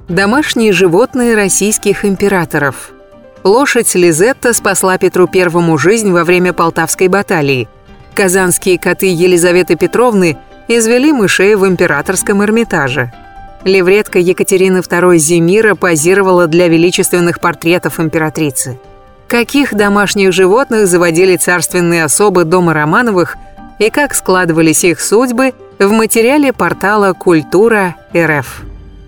Домашние животные российских императоров. Лошадь Лизетта спасла Петру I жизнь во время Полтавской баталии. Казанские коты Елизаветы Петровны извели мышей в императорском Эрмитаже. Левретка Екатерины II Зимира позировала для величественных портретов императрицы. Каких домашних животных заводили царственные особы дома Романовых и как складывались их судьбы в материале портала Культура.рф.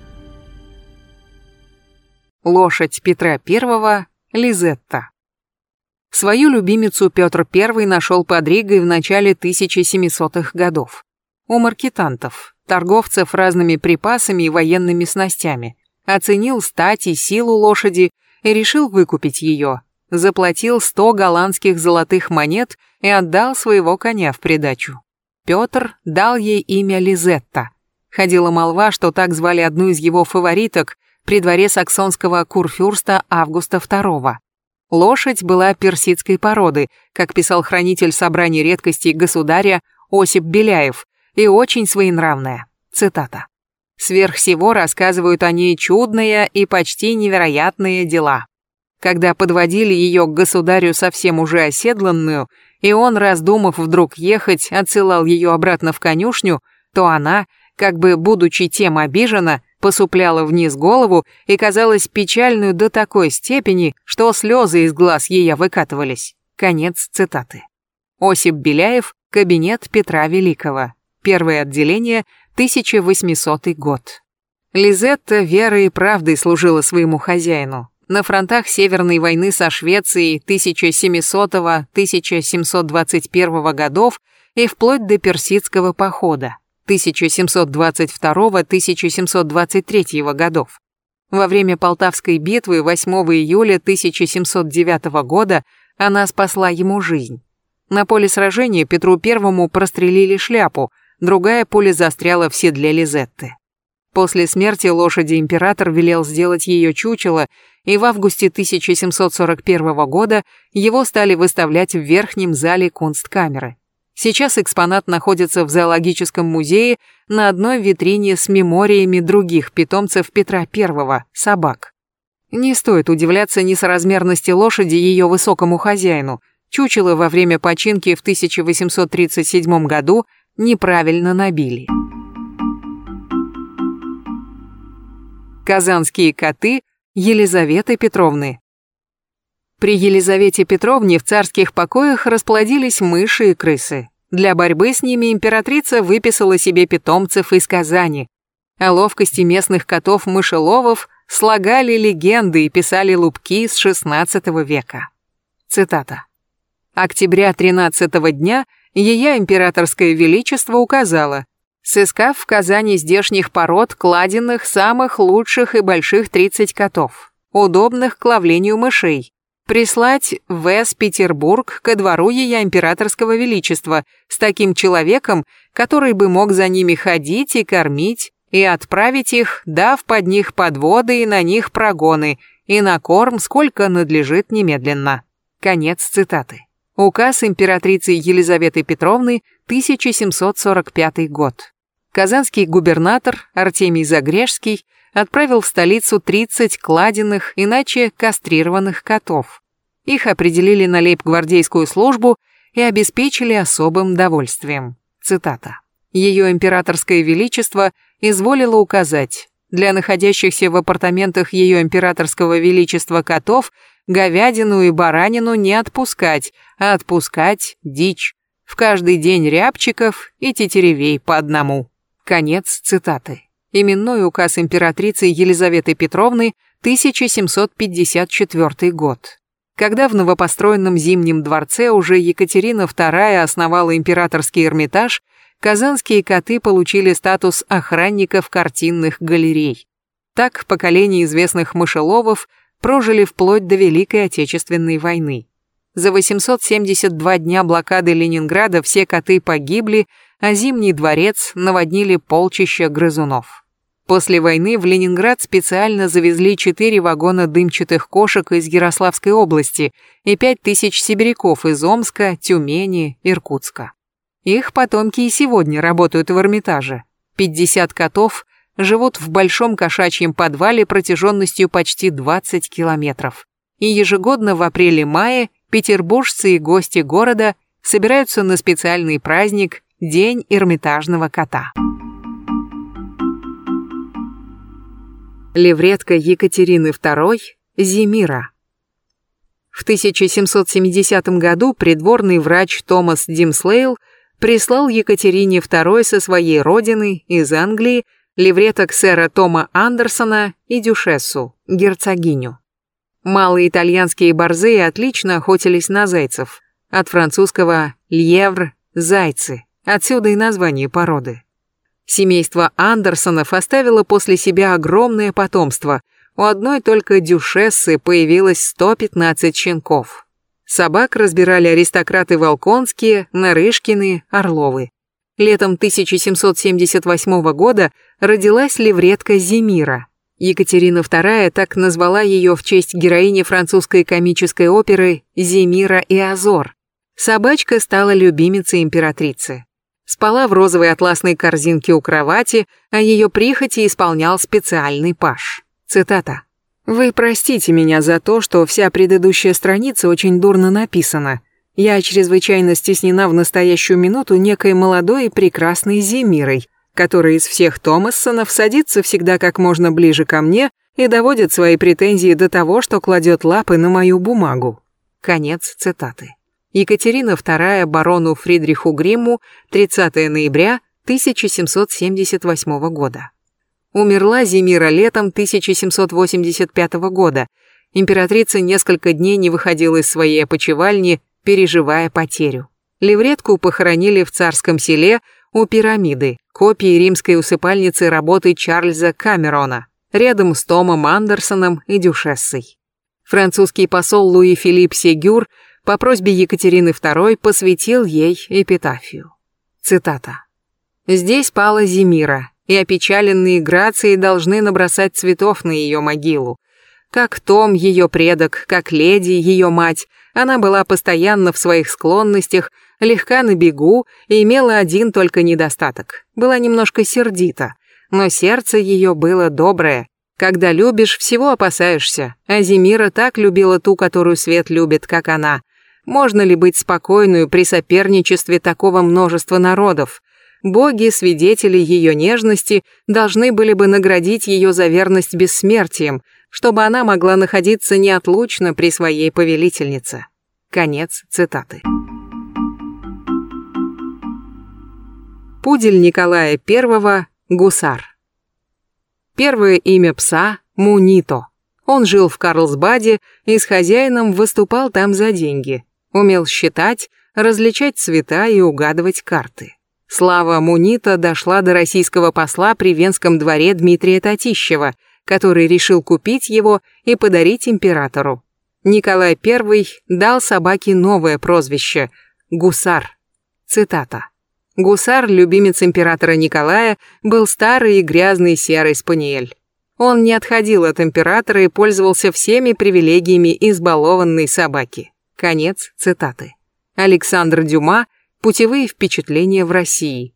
Лошадь Петра I Лизетта. Свою любимицу Петр I нашел под Ригой в начале 1700-х годов. У маркетантов, торговцев разными припасами и военными снастями. Оценил стать и силу лошади и решил выкупить ее. Заплатил 100 голландских золотых монет и отдал своего коня в придачу. Петр дал ей имя Лизетта. Ходила молва, что так звали одну из его фавориток при дворе саксонского курфюрста Августа II. Лошадь была персидской породы, как писал хранитель собраний редкостей государя Осип Беляев, и очень своенравная. Цитата. «Сверх всего рассказывают о ней чудные и почти невероятные дела. Когда подводили ее к государю совсем уже оседланную, и он, раздумав вдруг ехать, отсылал ее обратно в конюшню, то она, как бы будучи тем обижена, посупляла вниз голову и казалась печальную до такой степени, что слезы из глаз ее выкатывались». Конец цитаты. Осип Беляев, кабинет Петра Великого. Первое отделение, 1800 год. Лизетта верой и правдой служила своему хозяину. На фронтах Северной войны со Швецией 1700-1721 годов и вплоть до Персидского похода 1722-1723 годов. Во время Полтавской битвы 8 июля 1709 года она спасла ему жизнь. На поле сражения Петру I прострелили шляпу, другая пуля застряла в седле Лизетты. После смерти лошади император велел сделать ее чучело, и в августе 1741 года его стали выставлять в верхнем зале Кунсткамеры. Сейчас экспонат находится в зоологическом музее на одной витрине с мемориями других питомцев Петра I, собак. Не стоит удивляться несоразмерности лошади ее высокому хозяину. Чучело во время починки в 1837 году неправильно набили. Казанские коты Елизаветы Петровны. При Елизавете Петровне в царских покоях расплодились мыши и крысы. Для борьбы с ними императрица выписала себе питомцев из Казани. О ловкости местных котов-мышеловов слагали легенды и писали лупки с XVI века. Цитата. «Октября 13-го дня Ея Императорское Величество указала, сыскав в Казани здешних пород кладенных самых лучших и больших 30 котов, удобных к ловлению мышей, прислать в Петербург ко двору Ея Императорского Величества с таким человеком, который бы мог за ними ходить и кормить, и отправить их, дав под них подводы и на них прогоны, и на корм сколько надлежит немедленно». Конец цитаты. Указ императрицы Елизаветы Петровны, 1745 год. Казанский губернатор Артемий Загрежский отправил в столицу 30 кладенных, иначе кастрированных котов. Их определили на лейб-гвардейскую службу и обеспечили особым довольствием. Цитата. «Ее императорское величество изволило указать, для находящихся в апартаментах ее императорского величества котов говядину и баранину не отпускать, а отпускать дичь. В каждый день рябчиков и тетеревей по одному». Конец цитаты. Именной указ императрицы Елизаветы Петровны, 1754 год. Когда в новопостроенном Зимнем дворце уже Екатерина II основала императорский Эрмитаж, казанские коты получили статус охранников картинных галерей. Так поколения известных мышеловов прожили вплоть до Великой Отечественной войны. За 872 дня блокады Ленинграда все коты погибли, а Зимний дворец наводнили полчища грызунов. После войны в Ленинград специально завезли 4 вагона дымчатых кошек из Ярославской области и 5000 сибиряков из Омска, Тюмени, Иркутска. Их потомки и сегодня работают в Эрмитаже. 50 котов живут в большом кошачьем подвале протяженностью почти 20 километров. И ежегодно в апреле-мае петербуржцы и гости города собираются на специальный праздник День Эрмитажного кота. Левретка Екатерины II Зимира. В 1770 году придворный врач Томас Димслейл прислал Екатерине II со своей родины, из Англии, левреток сэра Тома Андерсона и дюшессу, герцогиню. Малые итальянские борзые отлично охотились на зайцев. От французского «льевр» – «зайцы», отсюда и название породы. Семейство Андерсонов оставило после себя огромное потомство. У одной только дюшессы появилось 115 щенков. Собак разбирали аристократы Волконские, Нарышкины, Орловы. Летом 1778 года родилась левретка Зимира. Екатерина II так назвала ее в честь героини французской комической оперы «Зимира и Азор». Собачка стала любимицей императрицы. Спала в розовой атласной корзинке у кровати, а ее прихоти исполнял специальный паж. Цитата. «Вы простите меня за то, что вся предыдущая страница очень дурно написана. Я чрезвычайно стеснена в настоящую минуту некой молодой и прекрасной Зимирой, которая из всех Томассонов садится всегда как можно ближе ко мне и доводит свои претензии до того, что кладет лапы на мою бумагу». Конец цитаты. Екатерина II барону Фридриху Гримму, 30 ноября 1778 года. Умерла Зимира летом 1785 года. Императрица несколько дней не выходила из своей опочивальни, переживая потерю. Левретку похоронили в Царском Селе у пирамиды, копии римской усыпальницы работы Чарльза Камерона, рядом с Томом Андерсоном и дюшессой. Французский посол Луи Филипп Сегюр по просьбе Екатерины II посвятил ей эпитафию. Цитата. «Здесь пала Зимира, и опечаленные грации должны набросать цветов на ее могилу. Как Том, ее предок, как леди, ее мать, она была постоянна в своих склонностях, легка на бегу и имела один только недостаток. Была немножко сердита, но сердце ее было доброе. Когда любишь, всего опасаешься, а Зимира так любила ту, которую свет любит, как она. Можно ли быть спокойную при соперничестве такого множества народов? Боги, свидетели ее нежности, должны были бы наградить ее за верность бессмертием, чтобы она могла находиться неотлучно при своей повелительнице». Конец цитаты. Пудель Николая I – Гусар. Первое имя пса – Мунито. Он жил в Карлсбаде и с хозяином выступал там за деньги. Умел считать, различать цвета и угадывать карты. Слава Мунито дошла до российского посла при Венском дворе Дмитрия Татищева, который решил купить его и подарить императору. Николай I дал собаке новое прозвище – Гусар. Цитата. «Гусар, любимец императора Николая, был старый и грязный серый спаниель. Он не отходил от императора и пользовался всеми привилегиями избалованной собаки». Конец цитаты. Александр Дюма «Путевые впечатления в России»,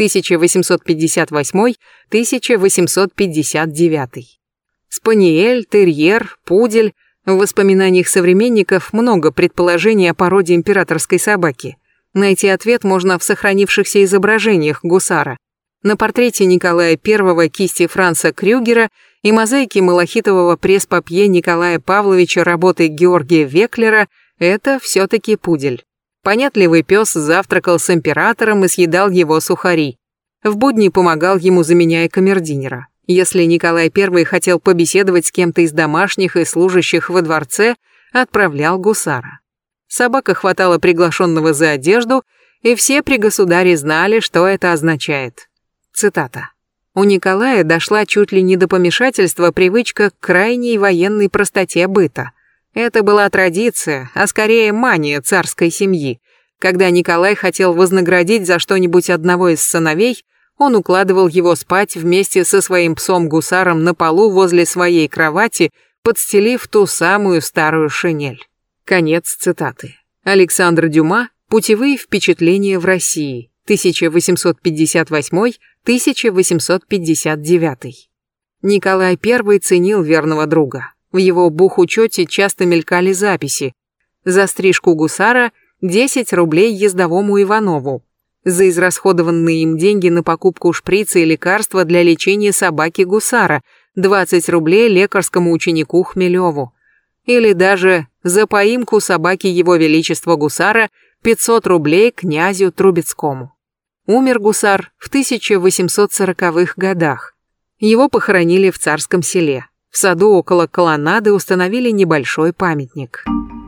1858-1859. Спаниель, терьер, пудель. В воспоминаниях современников много предположений о породе императорской собаки. Найти ответ можно в сохранившихся изображениях гусара. На портрете Николая I кисти Франца Крюгера и мозаике малахитового пресс-папье Николая Павловича работы Георгия Веклера это все-таки пудель. Понятливый пес завтракал с императором и съедал его сухари. В будни помогал ему, заменяя камердинера. Если Николай I хотел побеседовать с кем-то из домашних и служащих во дворце, отправлял гусара. Собака хватала приглашенного за одежду, и все при государе знали, что это означает. Цитата. У Николая дошла чуть ли не до помешательства привычка к крайней военной простоте быта. Это была традиция, а скорее мания царской семьи. Когда Николай хотел вознаградить за что-нибудь одного из сыновей, он укладывал его спать вместе со своим псом-гусаром на полу возле своей кровати, подстелив ту самую старую шинель. Конец цитаты. Александр Дюма «Путевые впечатления в России», 1858-1859. Николай I ценил верного друга. В его бухучете часто мелькали записи. За стрижку гусара 10 рублей ездовому Иванову. За израсходованные им деньги на покупку шприца и лекарства для лечения собаки гусара 20 рублей лекарскому ученику Хмелеву. Или даже за поимку собаки Его Величества гусара 500 рублей князю Трубецкому. Умер гусар в 1840-х годах. Его похоронили в Царском Селе. В саду около колоннады установили небольшой памятник.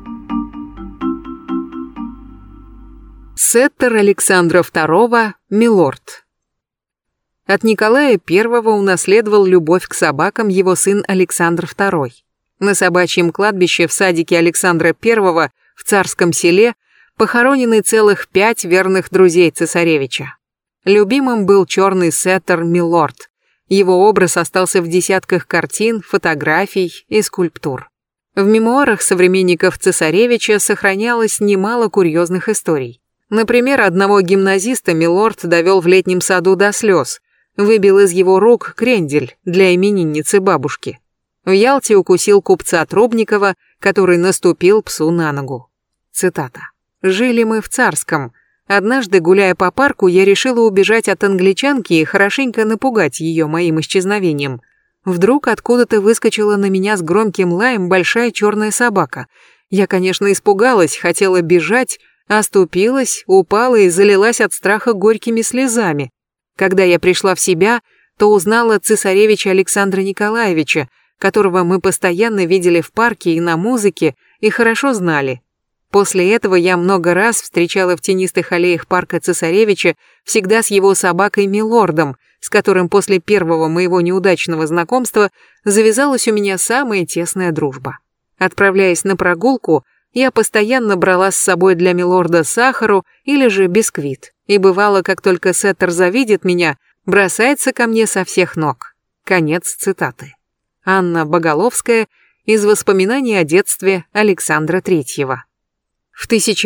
Сеттер Александра II «Милорд». От Николая I унаследовал любовь к собакам его сын Александр II. На собачьем кладбище в садике Александра I в Царском Селе похоронены целых 5 верных друзей цесаревича. Любимым был черный сеттер «Милорд». Его образ остался в десятках картин, фотографий и скульптур. В мемуарах современников цесаревича сохранялось немало курьезных историй. Например, одного гимназиста Милорд довел в летнем саду до слез, выбил из его рук крендель для именинницы бабушки. В Ялте укусил купца Трубникова, который наступил псу на ногу. Цитата. «Жили мы в Царском. Однажды, гуляя по парку, я решила убежать от англичанки и хорошенько напугать ее моим исчезновением. Вдруг откуда-то выскочила на меня с громким лаем большая черная собака. Я, конечно, испугалась, хотела бежать, оступилась, упала и залилась от страха горькими слезами. Когда я пришла в себя, то узнала цесаревича Александра Николаевича, которого мы постоянно видели в парке и на музыке и хорошо знали. После этого я много раз встречала в тенистых аллеях парка цесаревича всегда с его собакой Милордом, с которым после первого моего неудачного знакомства завязалась у меня самая тесная дружба. Отправляясь на прогулку, я постоянно брала с собой для Милорда сахару или же бисквит, и бывало, как только сеттер завидит меня, бросается ко мне со всех ног». Конец цитаты. Анна Боголовская из воспоминаний о детстве Александра III. В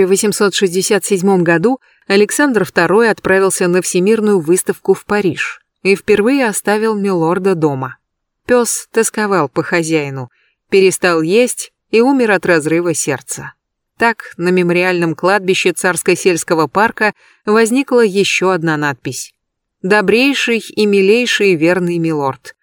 1867 году Александр II отправился на Всемирную выставку в Париж и впервые оставил Милорда дома. Пес тосковал по хозяину, перестал есть и умер от разрыва сердца. Так, на мемориальном кладбище Царско-сельского парка возникла еще одна надпись: «Добрейший и милейший верный Милорд,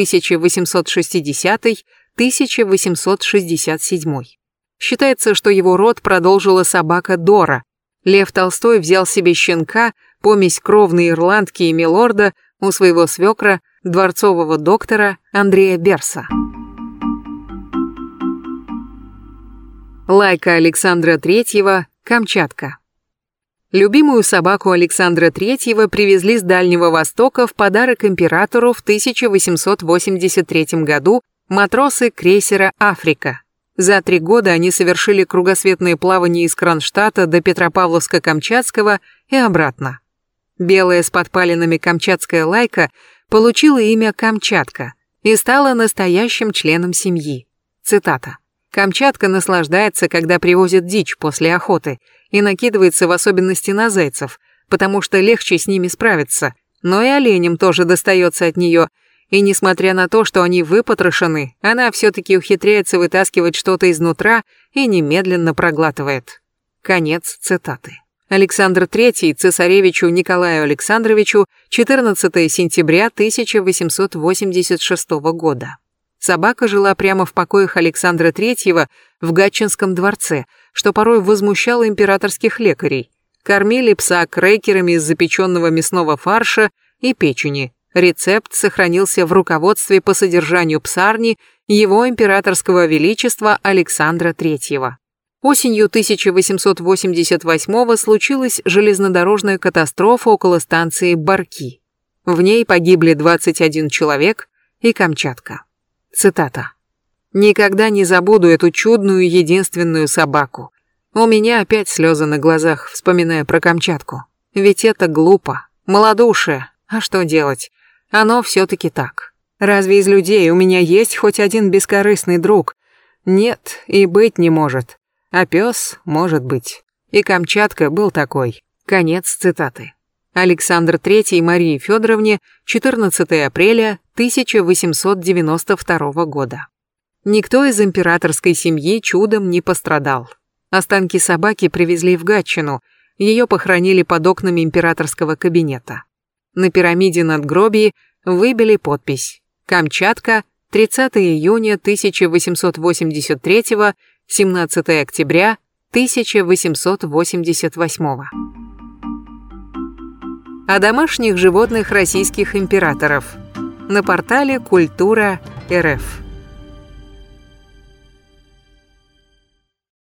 1860-1867». Считается, что его род продолжила собака Дора. Лев Толстой взял себе щенка, помесь кровной ирландки и Милорда, у своего свекра, дворцового доктора Андрея Берса. Лайка Александра III «Камчатка». Любимую собаку Александра III привезли с Дальнего Востока в подарок императору в 1883 году матросы крейсера «Африка». За 3 года они совершили кругосветное плавание из Кронштадта до Петропавловска-Камчатского и обратно. Белая с подпалинами камчатская лайка получила имя Камчатка и стала настоящим членом семьи. Цитата. «Камчатка наслаждается, когда привозят дичь после охоты, и накидывается в особенности на зайцев, потому что легче с ними справиться, но и оленям тоже достается от нее. И несмотря на то, что они выпотрошены, она все-таки ухитряется вытаскивать что-то изнутра и немедленно проглатывает». Конец цитаты. Александр III цесаревичу Николаю Александровичу 14 сентября 1886 года. Собака жила прямо в покоях Александра III в Гатчинском дворце, что порой возмущало императорских лекарей. Кормили пса крекерами из запеченного мясного фарша и печени. Рецепт сохранился в руководстве по содержанию псарни его императорского величества Александра III. Осенью 1888 случилась железнодорожная катастрофа около станции Барки. В ней погибли 21 человек и Камчатка. Цитата. «Никогда не забуду эту чудную единственную собаку. У меня опять слезы на глазах, вспоминая про Камчатку. Ведь это глупо, малодушие. А что делать? Оно все-таки так. Разве из людей у меня есть хоть один бескорыстный друг? Нет, и быть не может. А пес может быть. И Камчатка был такой». Конец цитаты. Александр III Марии Федоровне 14 апреля 1892 года. Никто из императорской семьи чудом не пострадал. Останки собаки привезли в Гатчину, ее похоронили под окнами императорского кабинета. На пирамиде надгробий выбили подпись: «Камчатка, 30 июня 1883, 17 октября 1888». О домашних животных российских императоров на портале Культура.рф.